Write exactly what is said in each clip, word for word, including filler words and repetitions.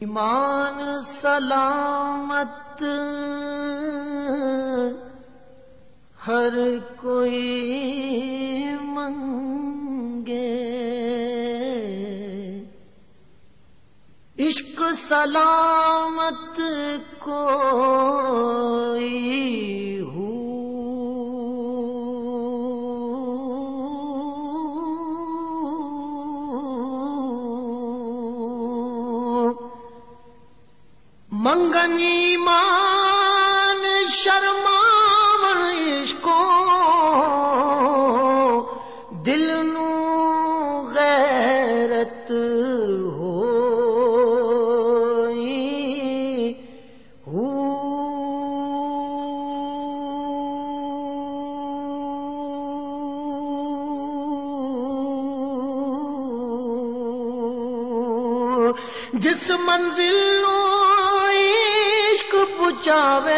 ایمان سلامت ہر کوئی منگے، عشق سلامت کوئی ہو، منگن ایمان شرماون عشقو دل نو غیرت ہوئی ہو، جس منزل نو عشق پہنچاوے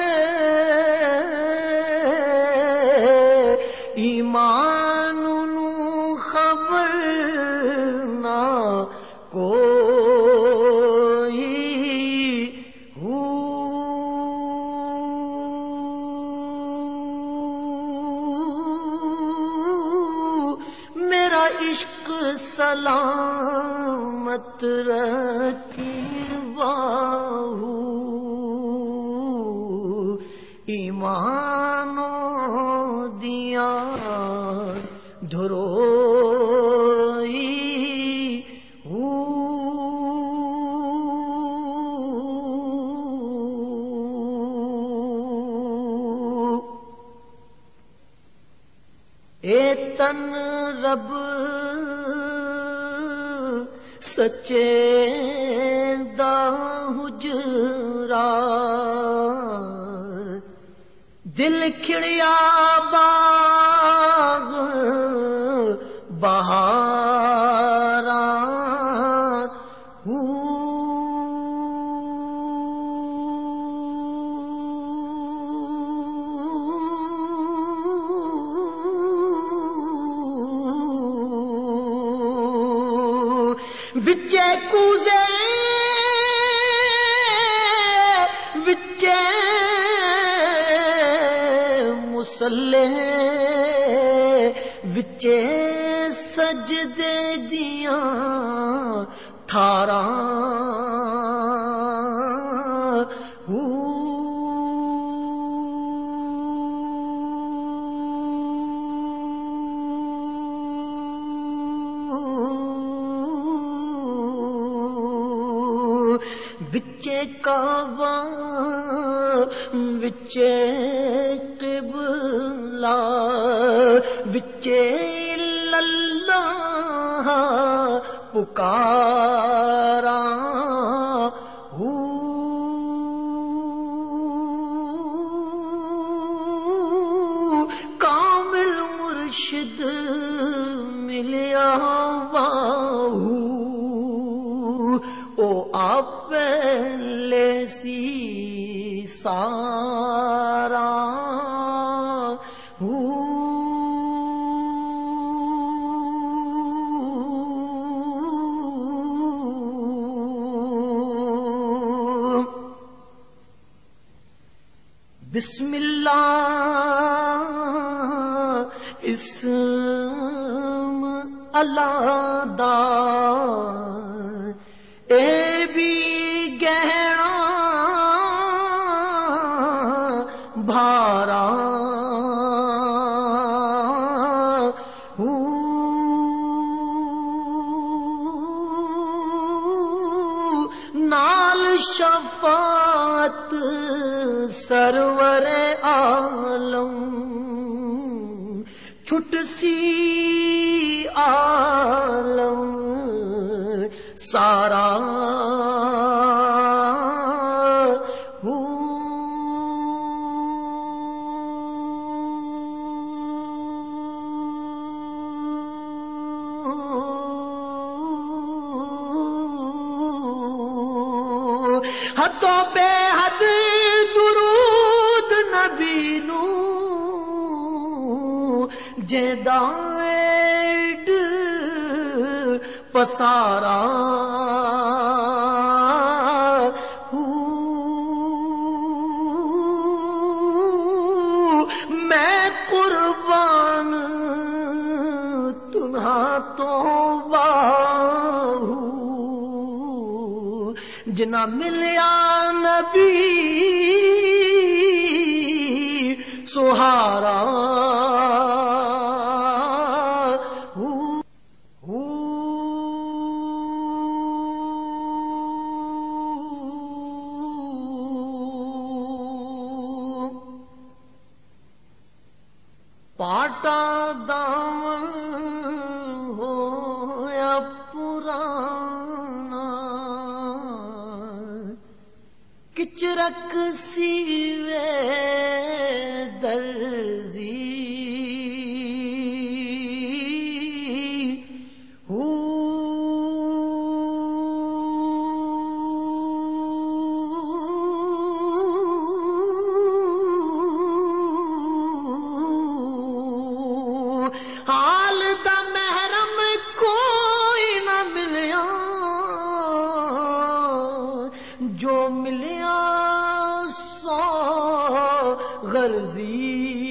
ایمان نو خبر نہ کوئی ہو، میرا عشق سلامت رکھی باہو، ایمانو دیا دھروئی ہو، اے تن رب سچے دا حجرا، دل کھڑیا باغ بہاراں ہو، وچے کوزے وچے مسلے وچے سجدے دیاں تھاراں ہو، وچے کعبہ وچے قبلہ وچے اللہ پکاراں ہو، کامل مرشد ملیا باہو، او آپ پہلے سی سارا ہو، بسم اللہ اسم اللہ دا اے بھی گہرا بھارا ہو، نال شفاعت سرور عالم چھٹ سی عالم سارا ہو، حدوں بے حد درود نبی نو جیدا ایڈ پسارا باہو جنا ملیا نبی سہارا پاٹا دامن ہویا پرانا کچرک سیوے درزی حال دا محرم کوئی نہ ملیا جو ملیا سو غرضی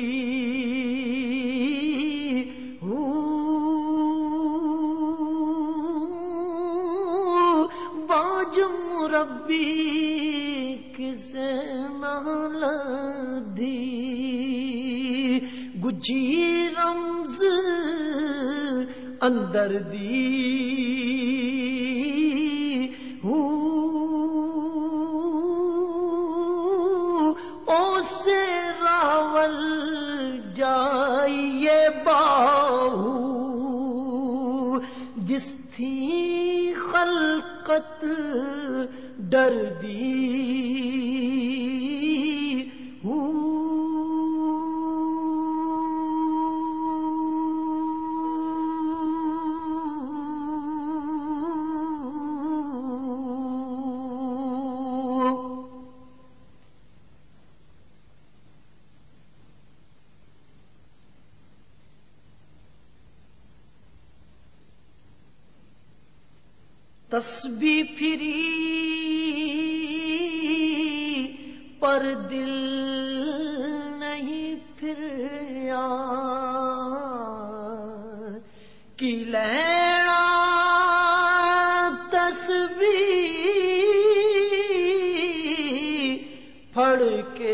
باج مربی کسے نہ لدھی گجھی رمز اندر دی او سے راول جائیے باہو جس تھی خلقت ڈر دی تسبیح پھری پر دل نہیں پھریا کی لینا تسبیح پھڑ کے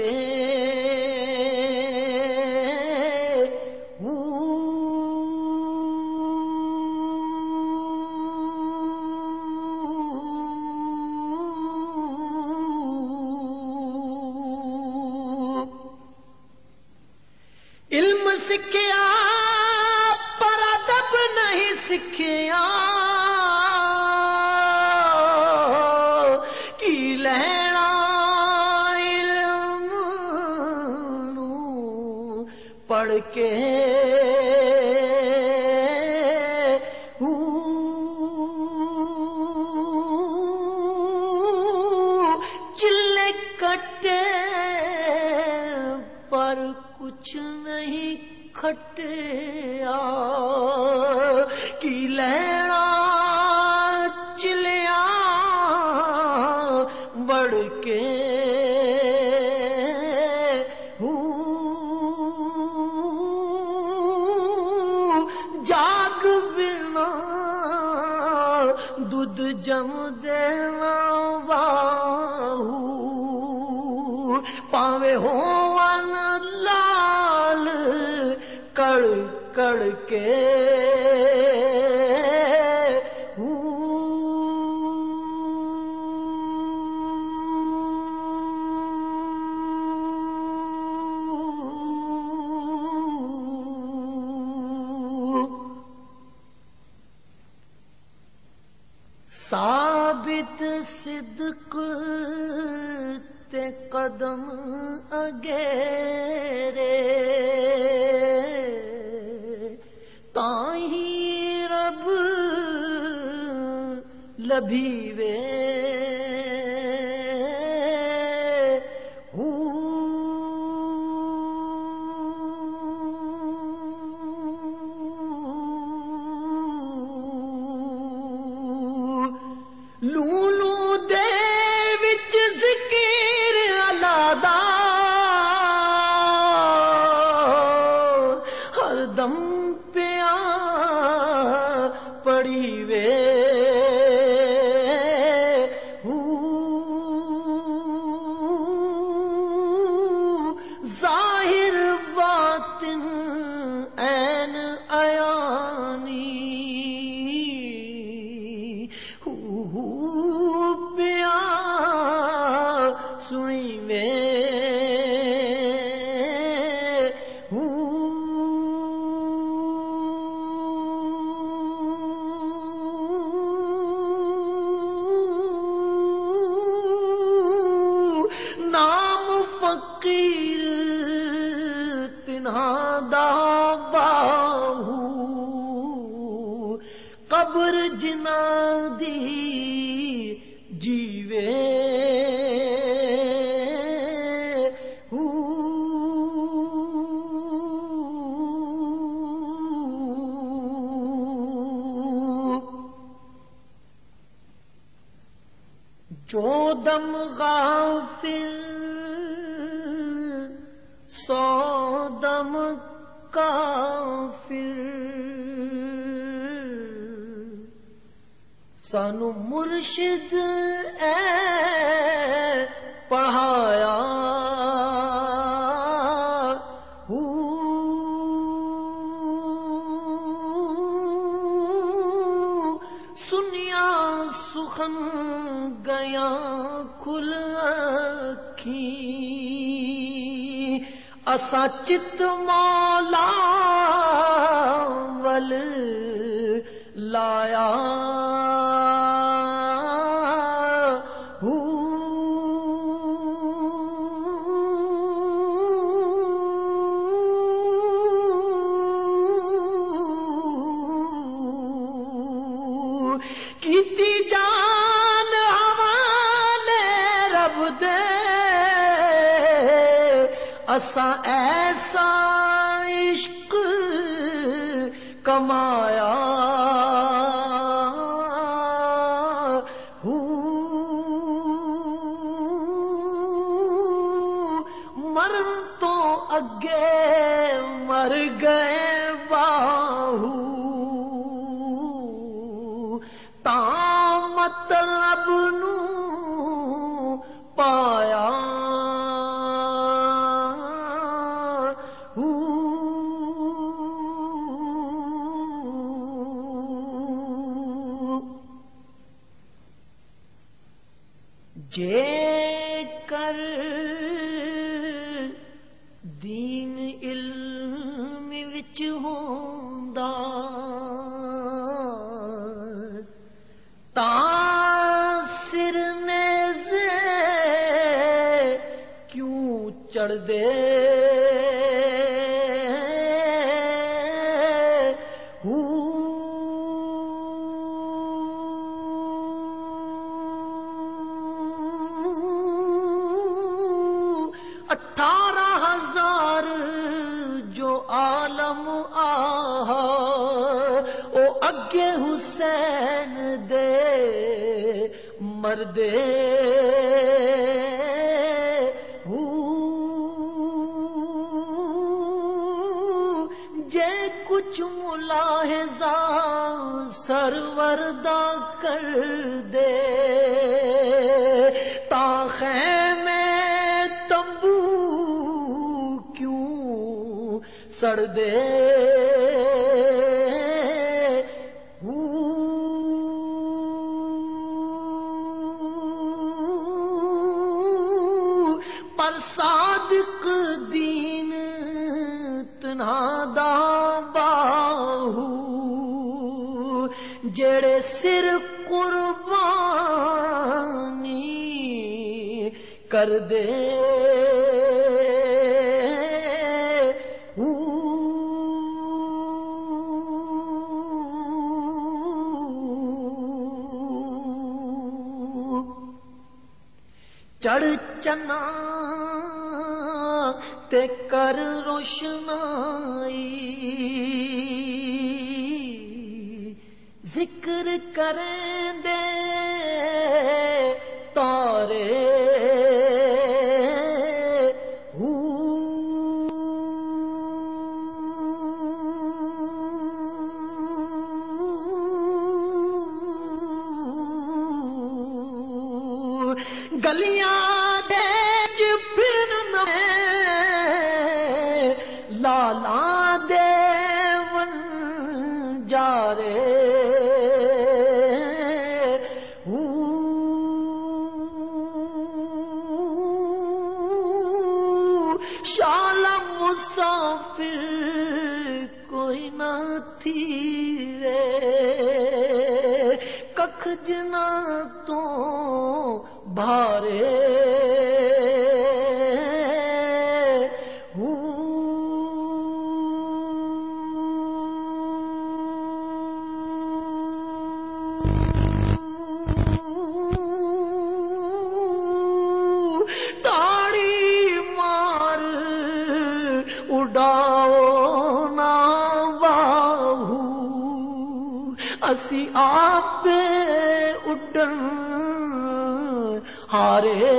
علم سکھیا پر ادب نہیں سکھیا کی لینا علم نو پڑھ کے چلے کٹے پر کچھ نہیں کھٹیا کی لینا چلیا بڑھ کے جاگ بنا دودھ جم دینا باہو پاوے ہو لال کڑ کڑ کے ثابت صدق تے قدم اگیرے تاہی رب لبھیوے لولو دے وچ ذکر اللہ دا ہر دم پیا پڑی وے ظاہر باطن عین عیانی پیا سنی وے فقیر تنہا دا باہو قبر جنا دی جیوے جو دم غافل سو دم کافر سانو مرشد اے پڑھایا سنیا سخن گیا کھل اکھیں اسا چت مولا ول لایا کیتی جان حوالے رب دے اسا ایسا عشق کمایا مرن تو اگے مر گئے باہو تا مطلب نو پایا جے کر دین علم وچ ہوندا تا سر نیزے کیوں چڑھ دے اٹھارہ ہزار جو عالم آہا او اگے حسین دے مردے جے کچھ ملاحظہ سروردا کر دے تا خیمے سڑ دے پر صادق دین تنہا دا باہو جڑے سر قربانی کر دے چڑھ چنا تے کر روشنائی ذکر کریں دے تارے گلیاں دے پھرن میں لالا دے ون جارے شالا مسافر کوئی نہ تھی رے ککھ جنا تو بھارے اڑاؤ نا باہو اسی آپ اڈن ہارے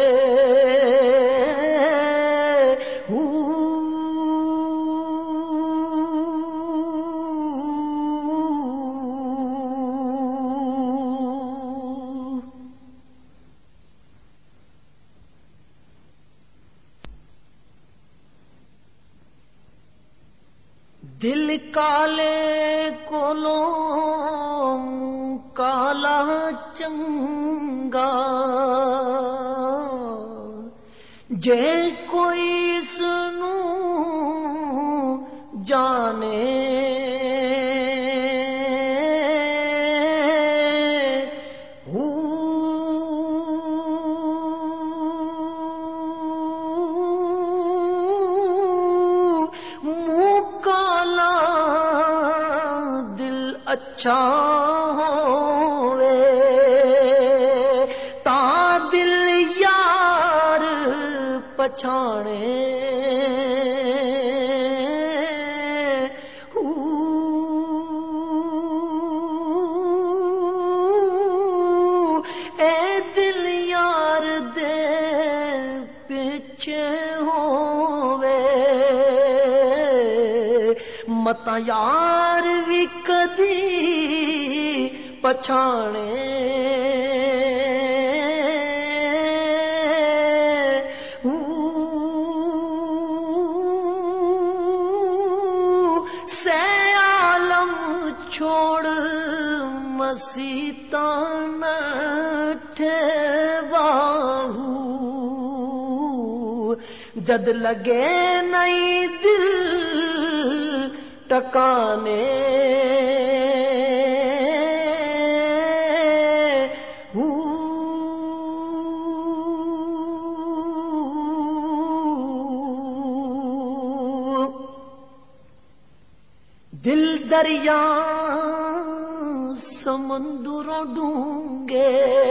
دل کالے کولو کالا چنگا جے کوئی سنو جانے اچھا ہوئے تا دل یار پچھانے اے دل یار دے پیچھے ہوئے متا یار بھی کدی پچھانے سے عالم چھوڑ مسیتان ٹھے باہو جد لگے نہیں دل ٹکانے دل دریا سمندروں ڈونگے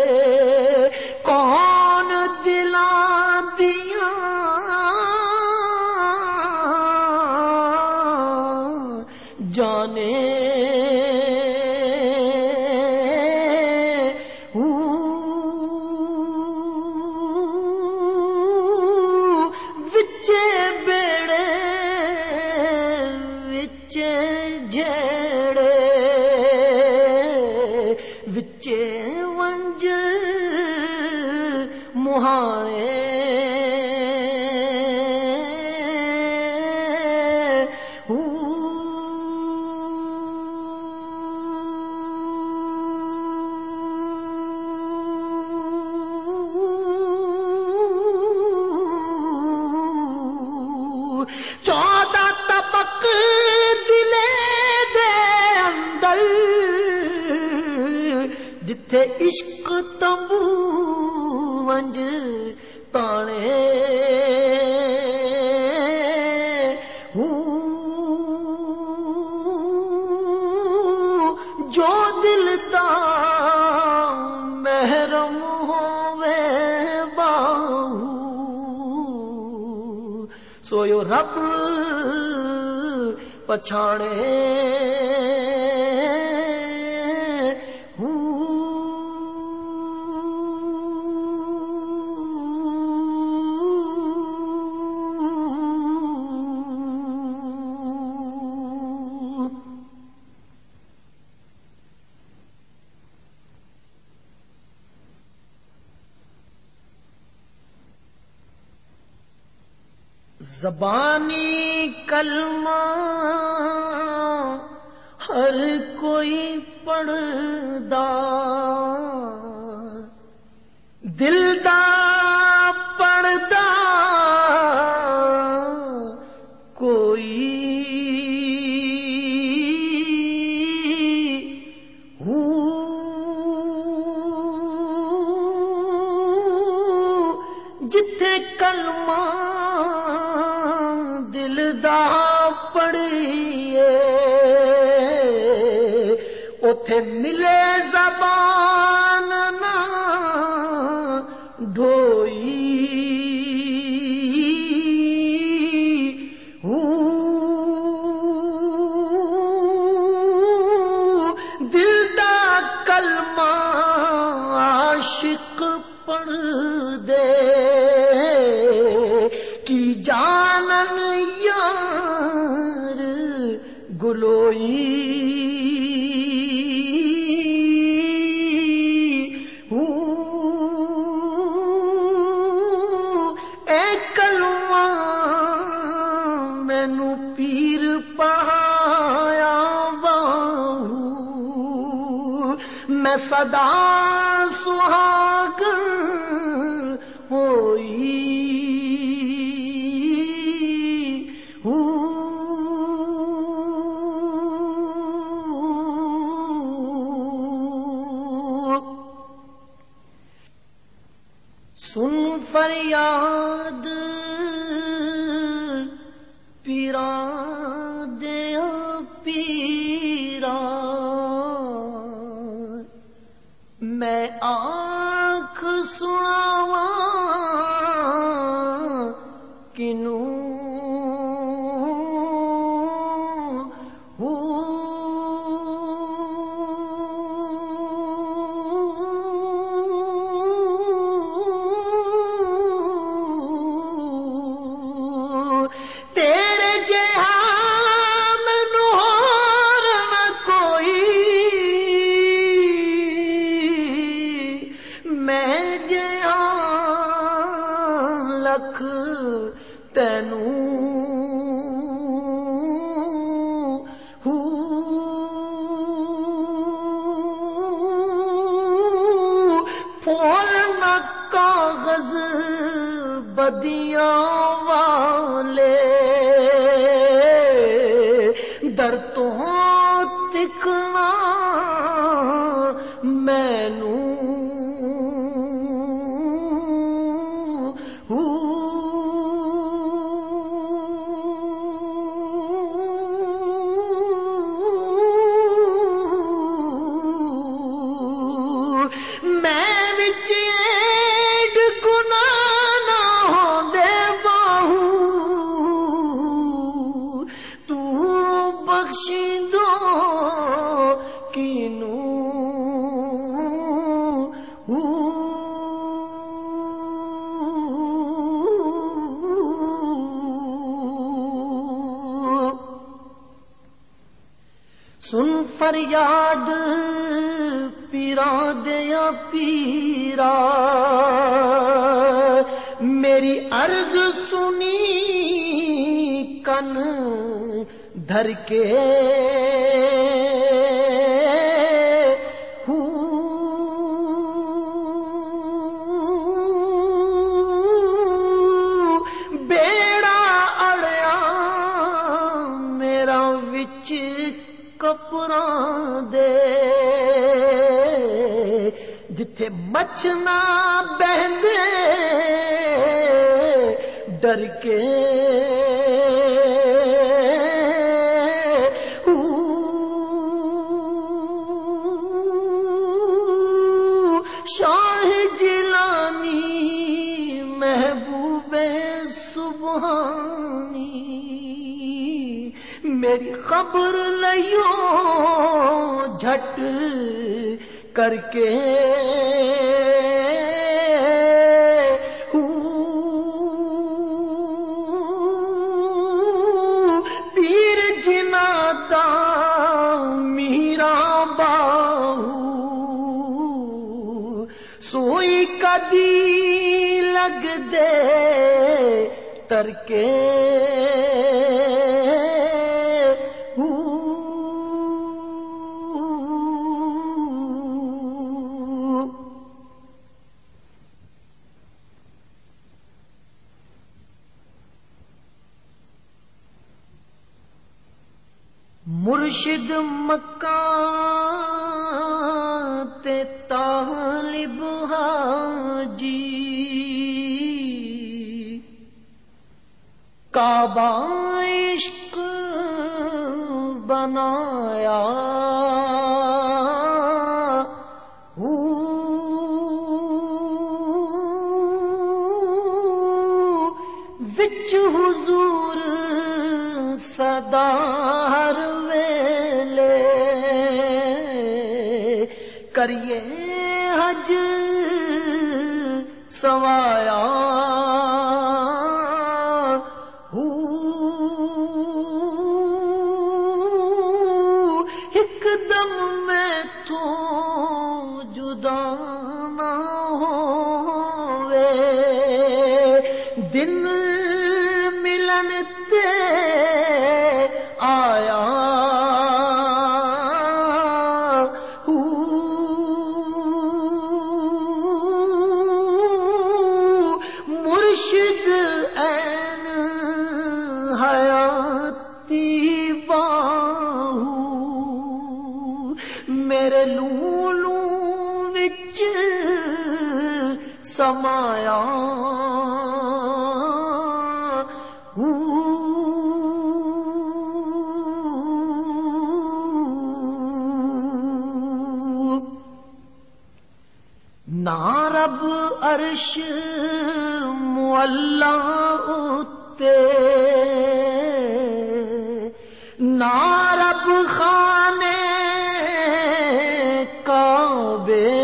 کون دلا دیا جانے وچے بیڑے وچے جھیڑے وچے ونج مہانے چودہ طبق دلے دے اندر جتھے عشق تمبو ونج تانے جو دل دا محرم ہووے باہو سویو رب پچھاڑے زبانی کلمہ ہر کوئی پڑھدا، دل دا پڑھدا کوئی جتھے کلمہ دل دا پڑھیے اوتھے ملے زبان نہ ڈھوئی، دل دا کلمہ عاشق پڑھ دے کی جانن یار گلوئی، اے کلمہ مینوں پیر پایا باہو، میں صدا سہاگن ہوئی، سن فریاد پیراں دیا پیرا، میں آنکھ سناواں کنوں، تیرے جہاں مینوں ہور نہ کوئی، میں جہاں لکھ تینوں پھول نہ کاغذ بدیاں والے، در تو تکنا مینوں میں وچ ایڈ گناہ نہ ہوندے باہو، تو بخشیندو کینوں، سن فریاد پیراں دیا پیرا، میری عرض سنی کن دھر کے، بیڑا اڑیا میرا وچ کپراں دے، جتھے مچھ نہ بہندے ڈر کے، شاہ جیلانی محبوب سبحانی میری خبر لیو جھٹ کر کے، پیر جنا دا میرا باہو، سوئی کدی لگ دے ترکے مرشد مکان تے طالب حاجی کعبہ عشق بنایا وچ حضور صدا ہر ویلے کریے حج سوایا ایک دم میں تو جدا نہ ہووے دن ملن تے آیا مرشد این حیاتی باہو میرے لولو وچ سمایا نہ رب عرش معلا اتے نہ رب خانے کعبے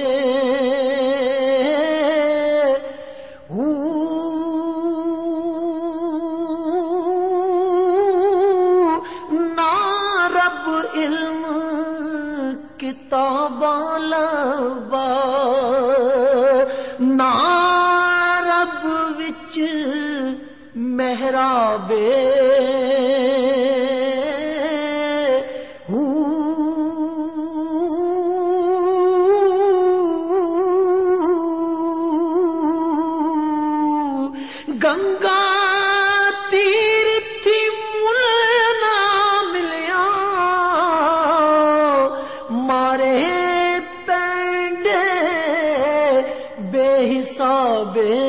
نہ رب علم کتاباں لبا نہ رب وچ محرابے گنگا تیر تھی مل نہ ملیا مارے پینڈے بے حسابے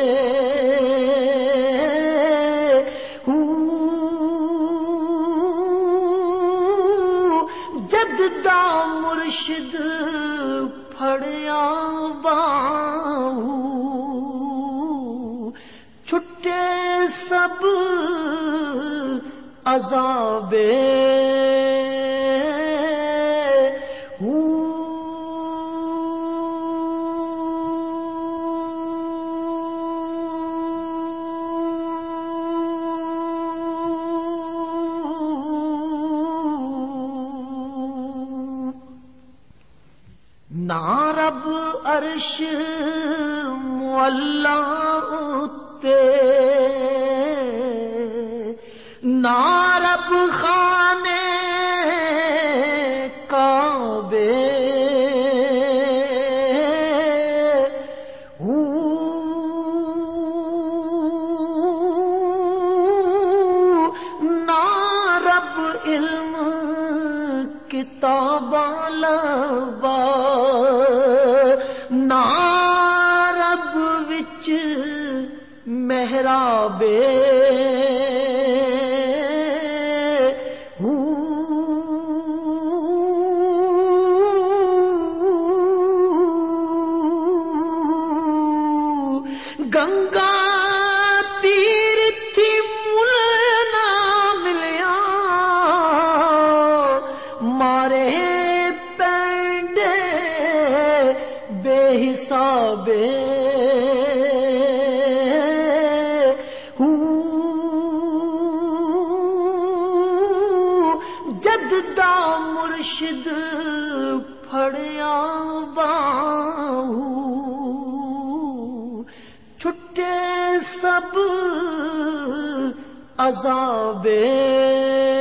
جد دا مرشد پھڑیا باہو چھٹے سب عذابے نہ رب عرش معلا اتے نہ رب خانے کعبے نہ رب علم کتاباں لبا نہ رب وچ محرابے گنگا تیر تھی مل نہ ملیا مارے پینڈے بے حسابے جد دا مرشد پھڑیا باہو چھٹ مٹے سب عذاب